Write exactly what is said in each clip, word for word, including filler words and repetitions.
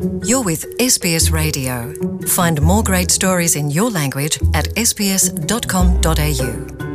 You're with S B S Radio. Find more great stories in your language at s b s dot com dot a u.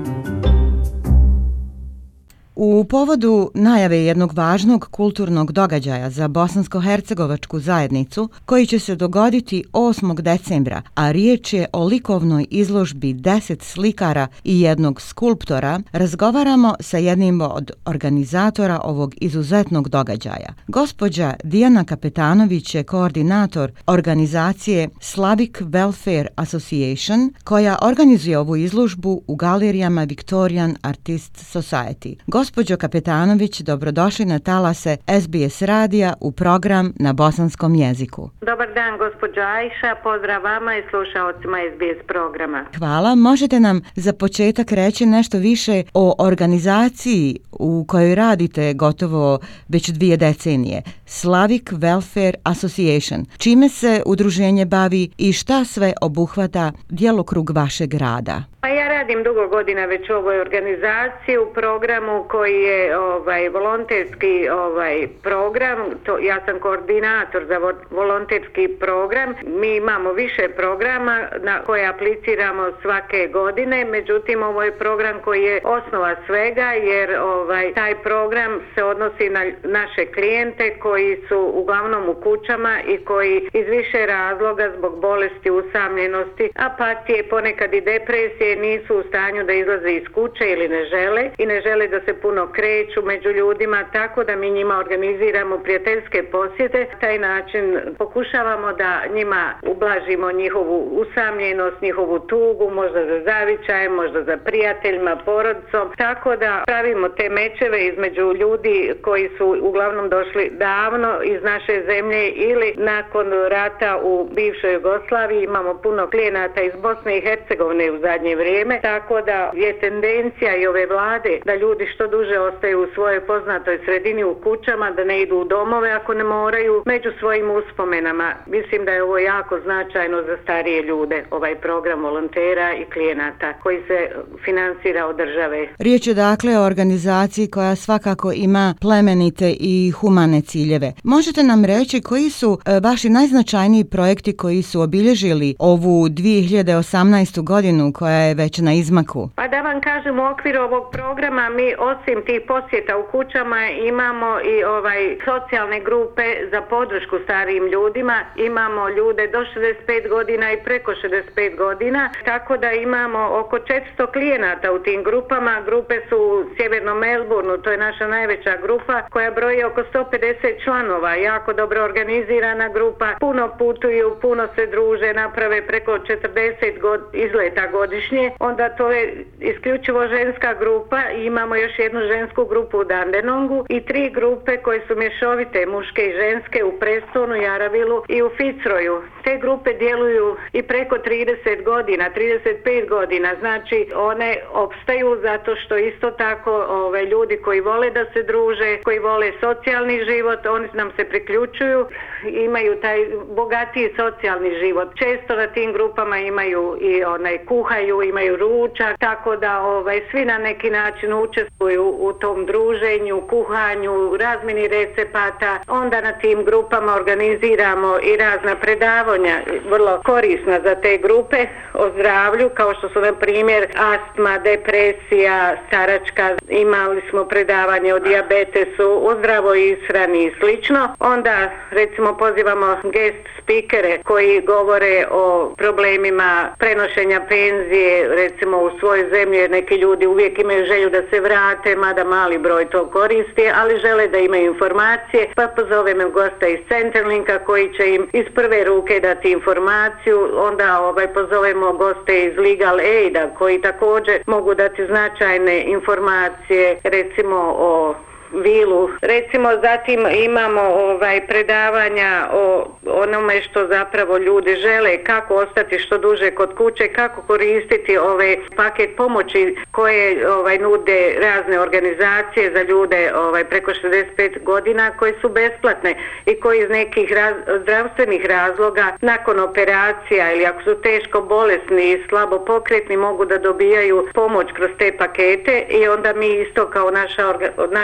U povodu najave jednog važnog kulturnog događaja za bosansko-hercegovačku zajednicu koji će se dogoditi osmog decembra, a riječ je o likovnoj izložbi deset slikara i jednog skulptora, razgovaramo sa jednim od organizatora ovog izuzetnog događaja. Gospođa Dijana Kapetanović je koordinator organizacije Slavic Welfare Association koja organizuje ovu izložbu u galerijama Victorian Artist Society. Gospođo Kapetanović, dobrodošli na talase S B S radija u program na bosanskom jeziku. Dobar dan, gospođo Ajša, pozdrav vama i slušaocima S B S programa. Hvala. Možete nam za početak reći nešto više o organizaciji u kojoj radite gotovo već dvije decenije, Slavic Welfare Association. Čime se udruženje bavi i šta sve obuhvata djelokrug vašeg rada? Pa ja radim dugo godina već u ovoj organizaciji u programu koji je ovaj volonterski ovaj program. To, ja sam koordinator za volonterski program. Mi imamo više programa na koje apliciramo svake godine, međutim ovo je program koji je osnova svega jer ovaj taj program se odnosi na naše klijente koji su uglavnom u kućama i koji iz više razloga zbog bolesti, usamljenosti, apatije, ponekad i depresije nisu u stanju da izlaze iz kuće ili ne žele i ne žele da se puno kreću među ljudima, tako da mi njima organiziramo prijateljske posjete. Na taj način pokušavamo da njima ublažimo njihovu usamljenost, njihovu tugu, možda za zavičajem, možda za prijateljima, porodicom, tako da pravimo te mečeve između ljudi koji su uglavnom došli davno iz naše zemlje ili nakon rata u bivšoj Jugoslaviji. Imamo puno klijenata iz Bosne i Hercegovine u zadnje vrijeme, tako da je tendencija i ove vlade da ljudi što duže ostaju u svojoj poznatoj sredini u kućama, da ne idu u domove ako ne moraju, među svojim uspomenama. Mislim da je ovo jako značajno za starije ljude, ovaj program volontera i klijenata koji se finansira od države. Riječ je dakle o organizaciji koja svakako ima plemenite i humane ciljeve. Možete nam reći koji su e, vaši najznačajniji projekti koji su obilježili ovu dvije hiljade osamnaestu godinu koja je već na izmaku? Pa da vam kažem, u okviru ovog programa mi osim tih posjeta u kućama imamo i ovaj socijalne grupe za podršku starijim ljudima. Imamo ljude do šezdeset pet godina i preko šezdeset pet godina, tako da imamo oko četiristo klijenata u tim grupama. Grupe su u Sjevernom Melbourneu, to je naša najveća grupa koja broji oko sto pedeset članova, jako dobro organizirana grupa, puno putuju, puno se druže, naprave preko četrdeset god, izleta godišnje. Onda to je isključivo ženska grupa i imamo još jednu žensku grupu u Dandenongu i tri grupe koje su mješovite, muške i ženske, u Prestonu, Jaravilu i u Fitzroyu. Te grupe djeluju i preko trideset godina, trideset pet godina, znači one opstaju zato što isto tako ove, ljudi koji vole da se druže, koji vole socijalni život, oni nam se priključuju, imaju taj bogatiji socijalni život. Često na tim grupama imaju i onaj kuhaju, imaju ručak, tako da ovaj svi na neki način učestvuju u tom druženju, kuhanju, razmjeni recepata. Onda na tim grupama organiziramo i razna predavanja, vrlo korisna za te grupe o zdravlju, kao što su na primjer astma, depresija, staračka. Imali smo predavanje o dijabetesu, o zdravoj ishrani i slično. Onda recimo pozivamo guest speakere koji govore o problemima prenošenja penzije, recimo u svojoj zemlji, jer neki ljudi uvijek imaju želju da se vrate, mada mali broj to koristi, ali žele da imaju informacije, pa pozovemo gosta iz Centerlinka koji će im iz prve ruke dati informaciju. Onda ovaj pozovemo goste iz Legal Aida koji također mogu dati značajne informacije, recimo o vilu. Recimo zatim imamo ovaj predavanja o onome što zapravo ljudi žele, kako ostati što duže kod kuće, kako koristiti ove paket pomoći koje ovaj nude razne organizacije za ljude ovaj preko šezdeset pet godina koje su besplatne i koji iz nekih raz, zdravstvenih razloga nakon operacija ili ako su teško bolesni i slabo pokretni mogu da dobijaju pomoć kroz te pakete i onda mi isto kao naša, orga, naša organizacija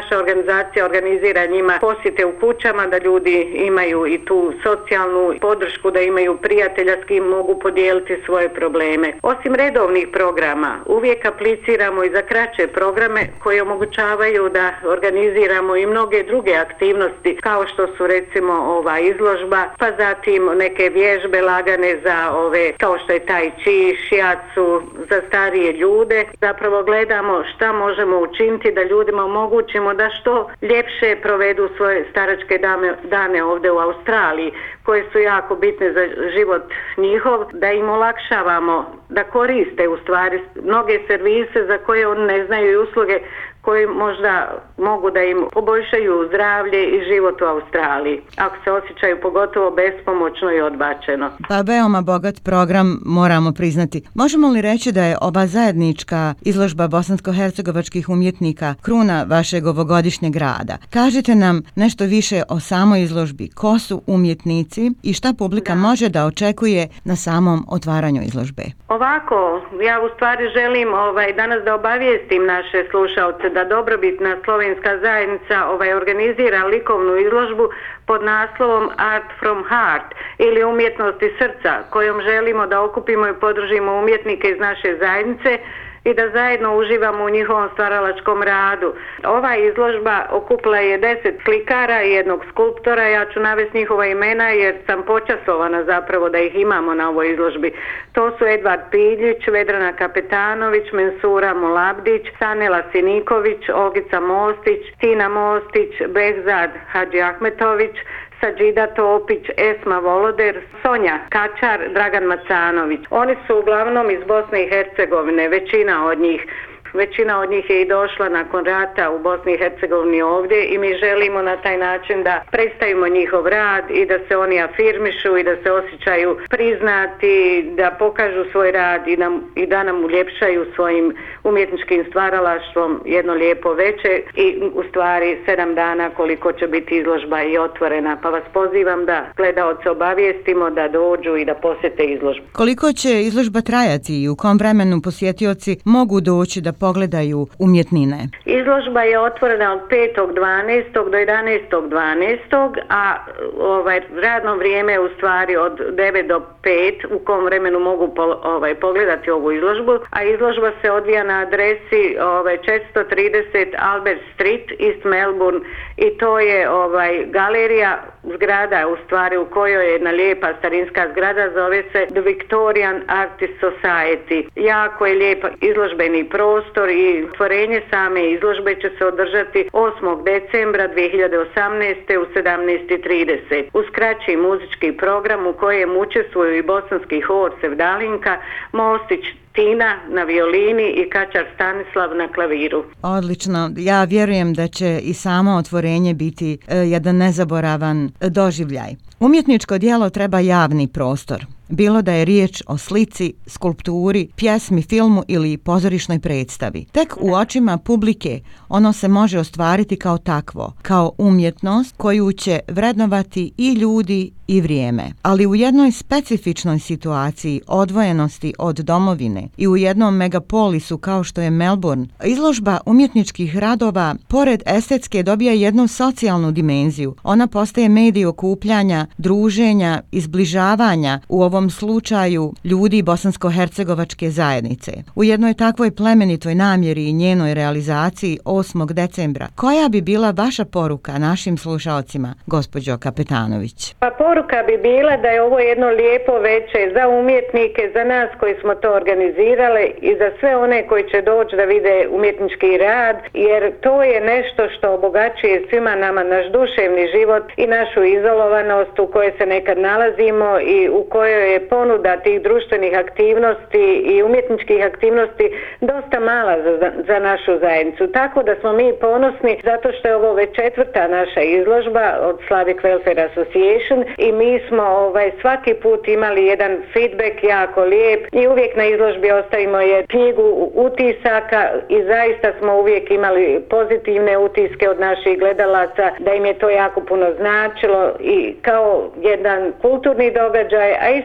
organizacija organizira njima posjete u kućama, da ljudi imaju i tu socijalnu podršku, da imaju prijatelja s kim mogu podijeliti svoje probleme. Osim redovnih programa, uvijek apliciramo i za kraće programe koje omogućavaju da organiziramo i mnoge druge aktivnosti, kao što su recimo ova izložba, pa zatim neke vježbe lagane za ove, kao što je tai chi, shiatsu, za starije ljude. Zapravo gledamo šta možemo učiniti da ljudima omogućimo da što ljepše provedu svoje staračke dane, dane ovdje u Australiji, koje su jako bitne za život njihov, da im olakšavamo da koriste u stvari mnoge servise za koje oni ne znaju i usluge koji možda mogu da im poboljšaju zdravlje i život u Australiji, ako se osjećaju pogotovo bespomoćno i odbačeno. Pa veoma bogat program, moramo priznati. Možemo li reći da je ova zajednička izložba bosansko-hercegovačkih umjetnika kruna vašeg ovogodišnjeg rada? Kažite nam nešto više o samoj izložbi, ko su umjetnici i šta publika da. može da očekuje na samom otvaranju izložbe? Ovako, ja u stvari želim ovaj, danas da obavijestim naše slušalce da Dobrobitna slovenska zajednica ovaj, organizira likovnu izložbu pod naslovom Art from Heart ili Umjetnosti srca, kojom želimo da okupimo i podržimo umjetnike iz naše zajednice i da zajedno uživamo u njihovom stvaralačkom radu. Ova izložba okupila je deset slikara i jednog skulptora. Ja ću navesti njihova imena jer sam počasovana zapravo da ih imamo na ovoj izložbi. To su Edvard Piljić, Vedrana Kapetanović, Mensura Mulabdić, Sanela Siniković, Olgica Mostić, Tina Mostić, Behzad Hadži Ahmetović, Sađida Topić, Esma Voloder, Sonja Kačar, Dragan Macanović. Oni su uglavnom iz Bosne i Hercegovine, većina od njih. Većina od njih je i došla nakon rata u Bosni i Hercegovini ovdje i mi želimo na taj način da predstavimo njihov rad i da se oni afirmišu i da se osjećaju priznati, da pokažu svoj rad i, nam, i da nam uljepšaju svojim umjetničkim stvaralaštvom jedno lijepo veče i u stvari sedam dana koliko će biti izložba i otvorena. Pa vas pozivam da gledaoce obavijestimo da dođu i da posjete izložbu. Koliko će izložba trajati i u kom vremenu posjetioci mogu doći da pogledaju umjetnine? Izložba je otvorena od petog dvanaestog do jedanaestog dvanaestog, a ovaj, radno vrijeme je u stvari od devet do pet, u kom vremenu mogu po, ovaj, pogledati ovu izložbu, a izložba se odvija na adresi ovaj, četiristo trideset Albert Street, East Melbourne, i to je ovaj, galerija, zgrada u stvari u kojoj je jedna lijepa starinska zgrada, zove se The Victorian Artist Society. Jako je lijep izložbeni prostor i otvorenje same izložbe će se održati osmog decembra dvije hiljade osamnaeste u sedamnaest i trideset. Uz kraći muzički program u kojem učestvuju i bosanski hor Sevdalinka, Mostić Tina na violini i Kačar Stanislav na klaviru. Odlično. Ja vjerujem da će i samo otvorenje biti e, jedan nezaboravan doživljaj. Umjetničko djelo treba javni prostor. Bilo da je riječ o slici, skulpturi, pjesmi, filmu ili pozorišnoj predstavi. Tek u očima publike ono se može ostvariti kao takvo, kao umjetnost koju će vrednovati i ljudi i vrijeme. Ali u jednoj specifičnoj situaciji odvojenosti od domovine i u jednom megapolisu kao što je Melbourne, izložba umjetničkih radova pored estetske dobija jednu socijalnu dimenziju. Ona postaje medij okupljanja, druženja, izbližavanja, u ovom slučaju ljudi bosansko-hercegovačke zajednice. U jednoj takvoj plemenitoj namjeri i njenoj realizaciji osmog decembra, koja bi bila vaša poruka našim slušalcima, gospođo Kapetanović? Pa poruka bi bila da je ovo jedno lijepo veče za umjetnike, za nas koji smo to organizirali i za sve one koji će doći da vide umjetnički rad, jer to je nešto što obogaćuje svima nama naš duševni život i našu izolovanost u kojoj se nekad nalazimo i u kojoj je ponuda tih društvenih aktivnosti i umjetničkih aktivnosti dosta mala za, za našu zajednicu. Tako da smo mi ponosni zato što je ovo već četvrta naša izložba od Slavic Welfare Association i mi smo ovaj, svaki put imali jedan feedback jako lijep i uvijek na izložbi ostavimo je knjigu utisaka i zaista smo uvijek imali pozitivne utiske od naših gledalaca da im je to jako puno značilo i kao jedan kulturni događaj, a isto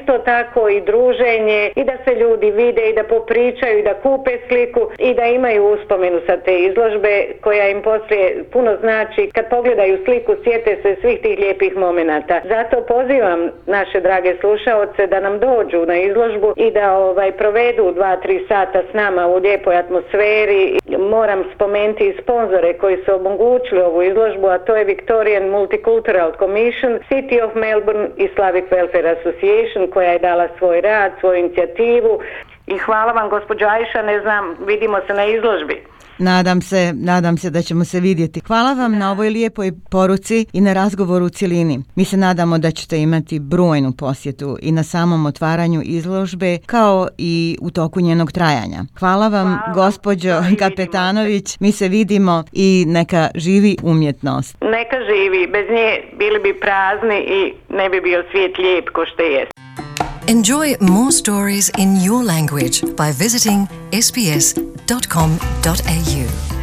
isto tako i druženje i da se ljudi vide i da popričaju i da kupe sliku i da imaju uspomenu sa te izložbe koja im poslije puno znači. Kad pogledaju sliku sjete se svih tih lijepih momenata. Zato pozivam naše drage slušaoce da nam dođu na izložbu i da ovaj provedu dva, tri sata s nama u lijepoj atmosferi. Moram spomenuti i sponzore koji su omogućili ovu izložbu, a to je Victorian Multicultural Commission, City of Melbourne i Slavic Welfare Association koja je dala svoj rad, svoju inicijativu. I hvala vam gospođo Ajša, ne znam, vidimo se na izložbi. Nadam se, nadam se da ćemo se vidjeti. Hvala vam na ovoj lijepoj poruci i na razgovoru u cjelini. Mi se nadamo da ćete imati brojnu posjetu i na samom otvaranju izložbe kao i u toku njenog trajanja. Hvala vam, Hvala gospođo vam. Kapetanović. Mi se vidimo i neka živi umjetnost. Neka živi, bez nje bili bi prazni i ne bi bio svijet lijep ko što jest. Enjoy more stories in your language by visiting s b s dot com dot a u.